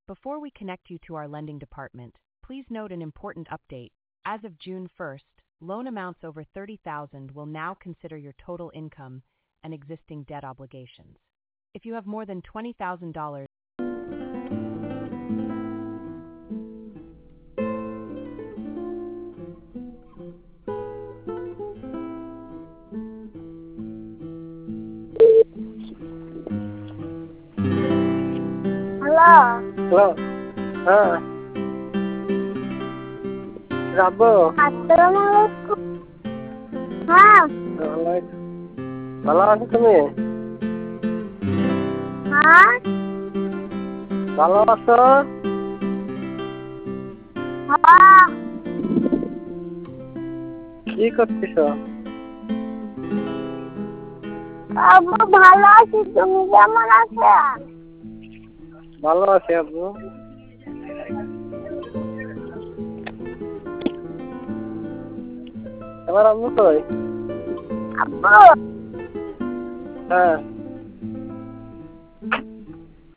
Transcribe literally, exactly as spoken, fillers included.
Before we connect you to our lending department, please note an important update. As of June first, loan amounts over thirty thousand dollars will now consider your total income and existing debt obligations. If you have more than twenty thousand dollars, Halo. Halo. Ah. Kenapa? Assalamualaikum. হ্যাঁ ভালো আছো তুমি? হ্যাঁ ভালো আছো? হ্যাঁ কি করতেছ? আব্বু ভালো আছি, তুমি কেমন আছো? ভালো আছি আব্বু। এবার আব্বু কই? আব্বু হ্যাঁ